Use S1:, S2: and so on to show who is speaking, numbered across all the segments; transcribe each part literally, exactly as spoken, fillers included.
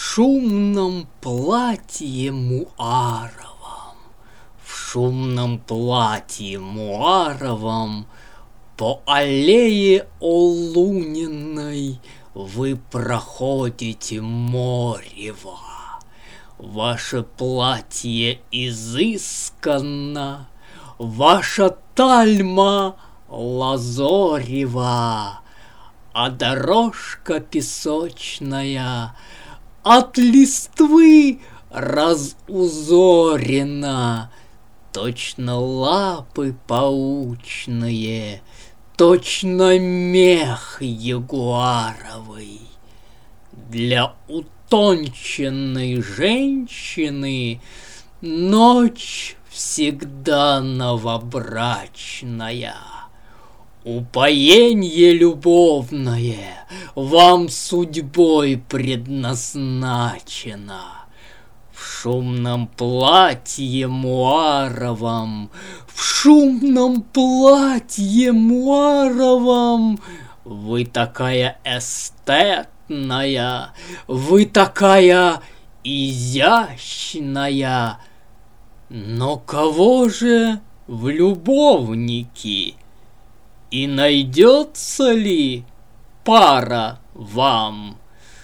S1: шумном платье муаровом, в шумном платье муаровом по аллее Олуниной вы проходите морево. Ваше платье изысканно, ваша тальма лазорева, а дорожка песочная от листвы разузорена. Точно лапы паучные, точно мех ягуаровый. Для утонченной женщины ночь всегда новобрачная. Упоенье любовное вам судьбой предназначено. В шумном платье муаровом, в шумном платье муаровом вы такая эстетная, вы такая изящная. Но кого же в любовники? И найдется ли пара вам?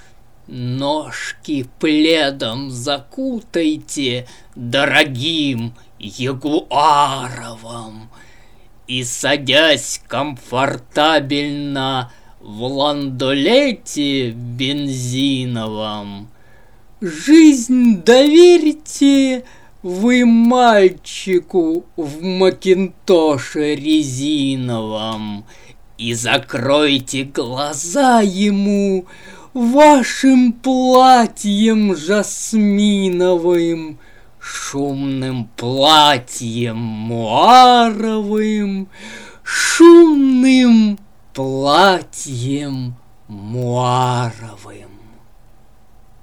S1: Ножки пледом закутайте дорогим ягуаровым, и, садясь комфортабельно в ландолете бензиновом, жизнь доверьте вы мальчику в макинтоше резиновом и закройте глаза ему вашим платьем жасминовым, шумным платьем муаровым, шумным платьем муаровым.